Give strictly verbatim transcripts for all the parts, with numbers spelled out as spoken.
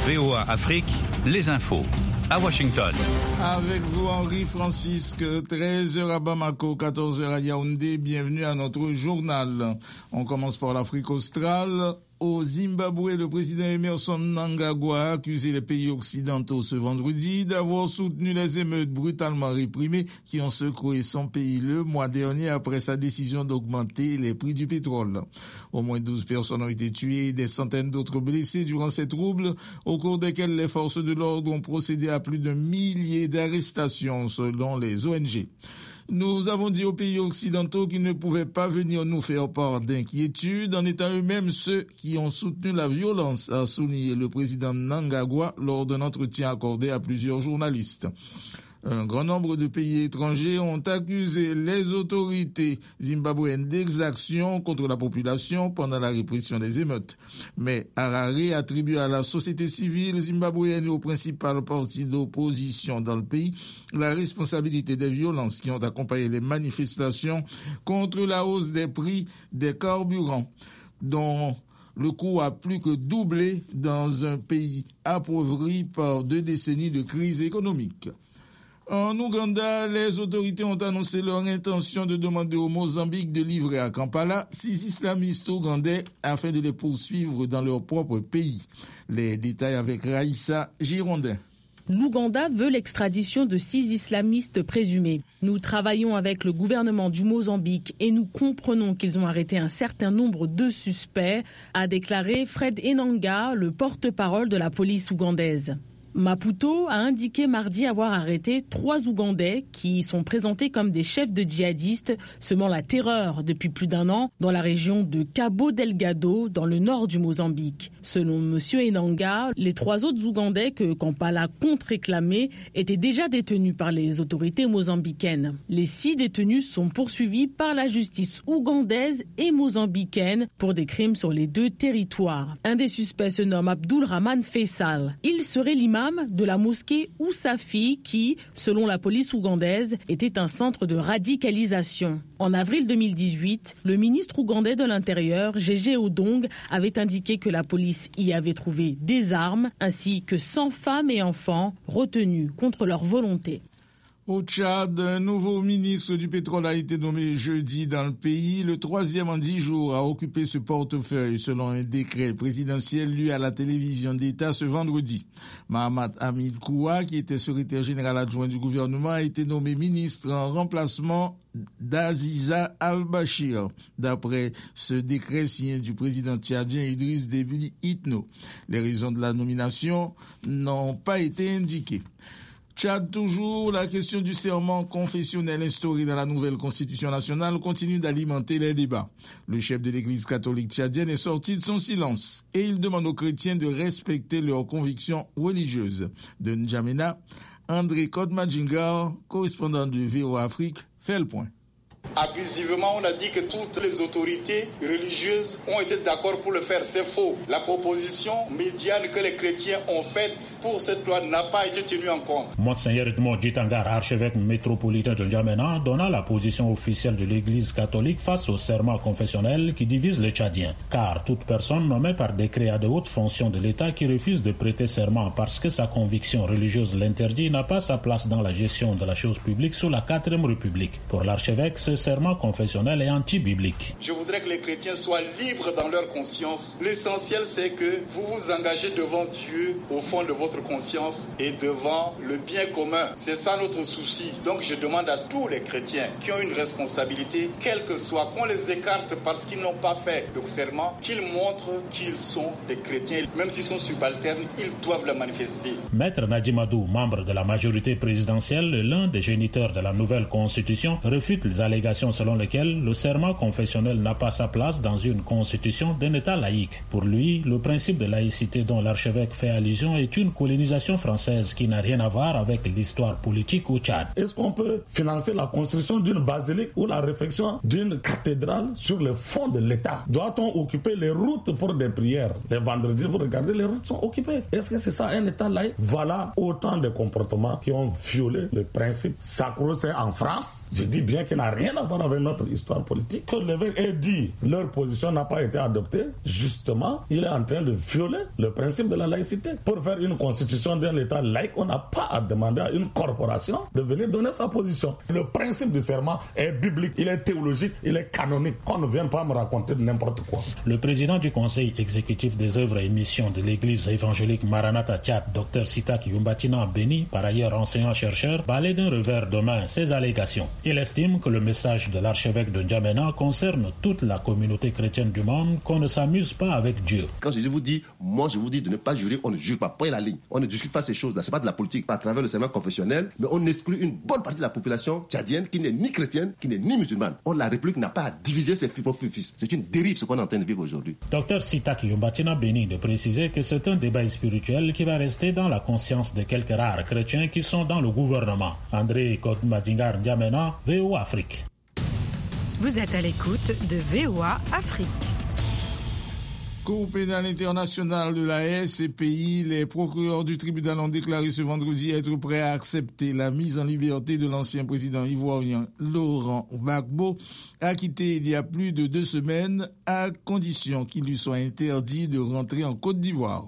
V O A Afrique, les infos. À Washington. Avec vous, Henri Francisque, treize heures à Bamako, quatorze heures à Yaoundé. Bienvenue à notre journal. On commence par l'Afrique australe. Au Zimbabwe, le président Emmerson Mnangagwa a accusé les pays occidentaux ce vendredi d'avoir soutenu les émeutes brutalement réprimées qui ont secoué son pays le mois dernier après sa décision d'augmenter les prix du pétrole. Au moins douze personnes ont été tuées et des centaines d'autres blessées durant ces troubles, au cours desquels les forces de l'ordre ont procédé à plus d'un millier d'arrestations selon les O N G. Nous avons dit aux pays occidentaux qu'ils ne pouvaient pas venir nous faire part d'inquiétude en étant eux-mêmes ceux qui ont soutenu la violence, a souligné le président Mnangagwa lors d'un entretien accordé à plusieurs journalistes. Un grand nombre de pays étrangers ont accusé les autorités zimbabwéennes d'exactions contre la population pendant la répression des émeutes. Mais Harare attribue à la société civile zimbabwéenne et aux principales partis d'opposition dans le pays la responsabilité des violences qui ont accompagné les manifestations contre la hausse des prix des carburants, dont le coût a plus que doublé dans un pays appauvri par deux décennies de crise économique. En Ouganda, les autorités ont annoncé leur intention de demander au Mozambique de livrer à Kampala six islamistes ougandais afin de les poursuivre dans leur propre pays. Les détails avec Raïssa Girondin. L'Ouganda veut l'extradition de six islamistes présumés. Nous travaillons avec le gouvernement du Mozambique et nous comprenons qu'ils ont arrêté un certain nombre de suspects, a déclaré Fred Enanga, le porte-parole de la police ougandaise. Maputo a indiqué mardi avoir arrêté trois Ougandais qui sont présentés comme des chefs de djihadistes semant la terreur depuis plus d'un an dans la région de Cabo Delgado, dans le nord du Mozambique. Selon M. Enanga, les trois autres Ougandais que Kampala compte réclamer étaient déjà détenus par les autorités mozambicaines. Les six détenus sont poursuivis par la justice ougandaise et mozambicaine pour des crimes sur les deux territoires. Un des suspects se nomme Abdul Rahman Faisal. Il serait l'imam de la mosquée Ousafi qui, selon la police ougandaise, était un centre de radicalisation. En avril deux mille dix-huit, le ministre ougandais de l'Intérieur, Gégé Odong, avait indiqué que la police y avait trouvé des armes ainsi que cent femmes et enfants retenus contre leur volonté. Au Tchad, un nouveau ministre du pétrole a été nommé jeudi dans le pays. Le troisième en dix jours a occupé ce portefeuille selon un décret présidentiel lu à la télévision d'État ce vendredi. Mahamat Hamid Koua, qui était secrétaire général adjoint du gouvernement, a été nommé ministre en remplacement d'Aziza Al-Bashir, d'après ce décret signé du président tchadien Idriss Déby Itno. Les raisons de la nomination n'ont pas été indiquées. Tchad toujours, la question du serment confessionnel instauré dans la nouvelle constitution nationale continue d'alimenter les débats. Le chef de l'église catholique tchadienne est sorti de son silence et il demande aux chrétiens de respecter leurs convictions religieuses. De N'Djamena, André Kodmadjingar, correspondant de V O A Afrique, fait le point. Abusivement, on a dit que toutes les autorités religieuses ont été d'accord pour le faire. C'est faux. La proposition médiane que les chrétiens ont faite pour cette loi n'a pas été tenue en compte. Monseigneur Edmond Djitangar, archevêque métropolitain de N'Djamena, donna la position officielle de l'Église catholique face au serment confessionnel qui divise les Tchadiens. Car toute personne nommée par décret à de hautes fonctions de l'État qui refuse de prêter serment parce que sa conviction religieuse l'interdit n'a pas sa place dans la gestion de la chose publique sous la quatrième République. Pour l'archevêque, ce serment confessionnel est anti-biblique. Je voudrais que les chrétiens soient libres dans leur conscience. L'essentiel, c'est que vous vous engagez devant Dieu au fond de votre conscience et devant le bien commun. C'est ça notre souci. Donc je demande à tous les chrétiens qui ont une responsabilité, quelle que soit, qu'on les écarte parce qu'ils n'ont pas fait le serment, qu'ils montrent qu'ils sont des chrétiens. Même s'ils sont subalternes, ils doivent le manifester. Maître Nadjimadou, membre de la majorité présidentielle, l'un des géniteurs de la nouvelle constitution, refute les allégations selon lesquelles le serment confessionnel n'a pas sa place dans une constitution d'un État laïque. Pour lui, le principe de laïcité dont l'archevêque fait allusion est une colonisation française qui n'a rien à voir avec l'histoire politique au Tchad. Est-ce qu'on peut financer la construction d'une basilique ou la réfection d'une cathédrale sur le fond de l'État? Doit-on occuper les routes pour des prières? Les vendredis, vous regardez, les routes sont occupées. Est-ce que c'est ça un État laïque? Voilà autant de comportements qui ont violé le principe sacro-saint en France. Je dis bien qu'il n'a rien rien à voir avec notre histoire politique. Que l'évêque ait dit leur position n'a pas été adoptée, justement, il est en train de violer le principe de la laïcité. Pour faire une constitution d'un État laïque, on n'a pas à demander à une corporation de venir donner sa position. Le principe du serment est biblique, il est théologique, il est canonique. Qu'on ne vienne pas me raconter n'importe quoi. Le président du conseil exécutif des œuvres et missions de l'église évangélique Maranatha Tchad, Dr Sitak Yumbatina Beni, par ailleurs enseignant-chercheur, balaye d'un revers de main ces allégations. Il estime que le message de l'archevêque de N'Djamena concerne toute la communauté chrétienne du monde, qu'on ne s'amuse pas avec Dieu. Quand je vous dis, moi je vous dis de ne pas jurer, on ne jure pas, point la ligne. On ne discute pas ces choses-là, c'est pas de la politique, pas à travers le serment confessionnel, mais on exclut une bonne partie de la population tchadienne qui n'est ni chrétienne, qui n'est ni musulmane. Or, la République n'a pas à diviser ses fils. C'est une dérive ce qu'on est en train de vivre aujourd'hui. Dr Sitak Yumbatina Beni de préciser que c'est un débat spirituel qui va rester dans la conscience de quelques rares chrétiens qui sont dans le gouvernement. André Kodmadingar N'Djamena, V O A Afrique. Vous êtes à l'écoute de V O A Afrique. Cour pénale internationale de la haie, C P I, les procureurs du tribunal ont déclaré ce vendredi être prêts à accepter la mise en liberté de l'ancien président ivoirien Laurent Gbagbo, acquitté il y a plus de deux semaines, à condition qu'il lui soit interdit de rentrer en Côte d'Ivoire.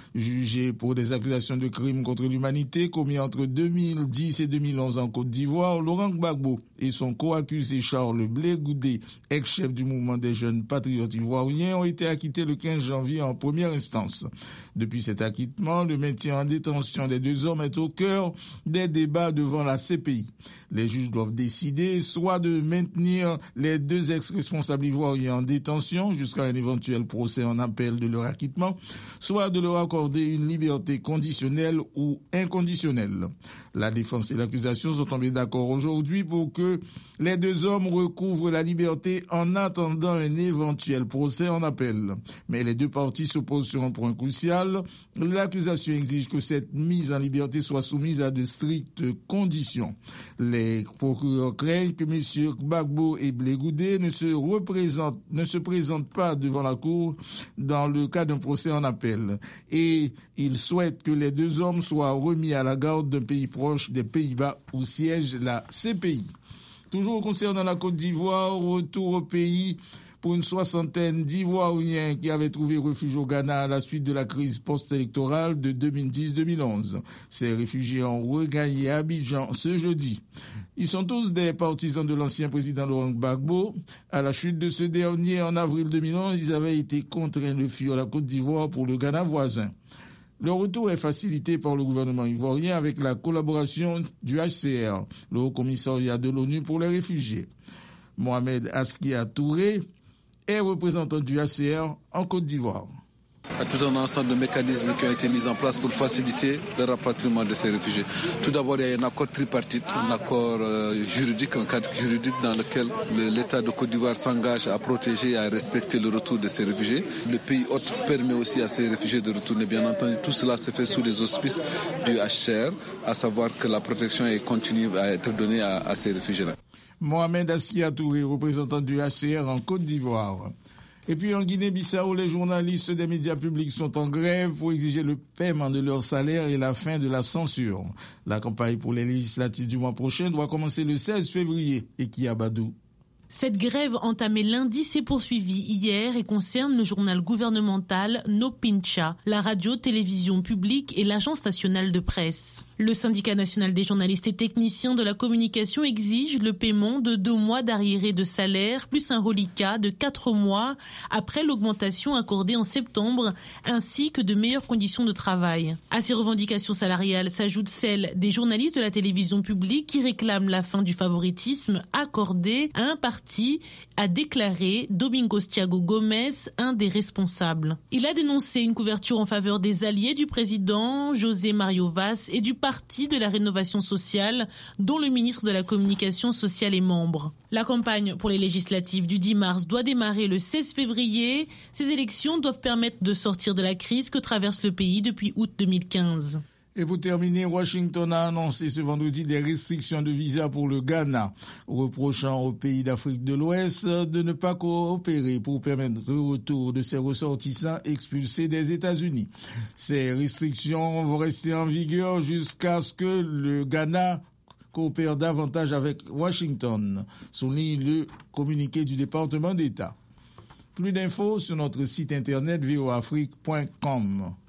Jugé pour des accusations de crimes contre l'humanité commis entre deux mille dix et deux mille onze en Côte d'Ivoire, Laurent Gbagbo et son co-accusé Charles Blé Goudé, ex-chef du mouvement des jeunes patriotes ivoiriens, ont été acquittés le quinze janvier en première instance. Depuis cet acquittement, le maintien en détention des deux hommes est au cœur des débats devant la C P I. Les juges doivent décider soit de maintenir les deux ex-responsables ivoiriens en détention jusqu'à un éventuel procès en appel de leur acquittement, soit de leur accorder une liberté conditionnelle ou inconditionnelle. La défense et l'accusation sont tombés d'accord aujourd'hui pour que les deux hommes recouvrent la liberté en attendant un éventuel procès en appel. Mais les deux parties s'opposent sur un point crucial. L'accusation exige que cette mise en liberté soit soumise à de strictes conditions. Les procureurs craignent que messieurs Gbagbo et Blé Goudé ne se représentent, ne se présentent pas devant la cour dans le cas d'un procès en appel. Et ils souhaitent que les deux hommes soient remis à la garde d'un pays proche des Pays-Bas où siège la C P I. Toujours concernant la Côte d'Ivoire, retour au pays pour une soixantaine d'Ivoiriens qui avaient trouvé refuge au Ghana à la suite de la crise post-électorale de deux mille dix deux mille onze. Ces réfugiés ont regagné Abidjan ce jeudi. Ils sont tous des partisans de l'ancien président Laurent Gbagbo. À la chute de ce dernier en avril deux mille onze, ils avaient été contraints de fuir la Côte d'Ivoire pour le Ghana voisin. Le retour est facilité par le gouvernement ivoirien avec la collaboration du H C R, le Haut Commissariat de l'ONU pour les réfugiés. Mohamed Askia Touré est représentant du H C R en Côte d'Ivoire. À tout un ensemble de mécanismes qui ont été mis en place pour faciliter le rapatriement de ces réfugiés. Tout d'abord, il y a un accord tripartite, un accord euh, juridique, un cadre juridique dans lequel le, l'État de Côte d'Ivoire s'engage à protéger et à respecter le retour de ces réfugiés. Le pays hôte permet aussi à ces réfugiés de retourner. Bien entendu, tout cela se fait sous les auspices du H C R, à savoir que la protection est continue à être donnée à, à ces réfugiés-là. Mohamed Askia Touré, représentant du H C R en Côte d'Ivoire. Et puis en Guinée-Bissau, les journalistes des médias publics sont en grève pour exiger le paiement de leur salaire et la fin de la censure. La campagne pour les législatives du mois prochain doit commencer le seize février. Et qui Abadou. Cette grève entamée lundi s'est poursuivie hier et concerne le journal gouvernemental Nopincha, la radio-télévision publique et l'agence nationale de presse. Le syndicat national des journalistes et techniciens de la communication exige le paiement de deux mois d'arriérés de salaire plus un reliquat de quatre mois après l'augmentation accordée en septembre ainsi que de meilleures conditions de travail. À ces revendications salariales s'ajoutent celles des journalistes de la télévision publique qui réclament la fin du favoritisme accordé à un parti, a déclaré Domingos Thiago Gomes, un des responsables. Il a dénoncé une couverture en faveur des alliés du président José Mario Vaz et du parti de la rénovation sociale dont le ministre de la communication sociale est membre. La campagne pour les législatives du dix mars doit démarrer le seize février. Ces élections doivent permettre de sortir de la crise que traverse le pays depuis août deux mille quinze. Et pour terminer, Washington a annoncé ce vendredi des restrictions de visa pour le Ghana, reprochant au pays d'Afrique de l'Ouest de ne pas coopérer pour permettre le retour de ses ressortissants expulsés des États-Unis. Ces restrictions vont rester en vigueur jusqu'à ce que le Ghana coopère davantage avec Washington, souligne le communiqué du département d'État. Plus d'infos sur notre site internet v o afrique point com.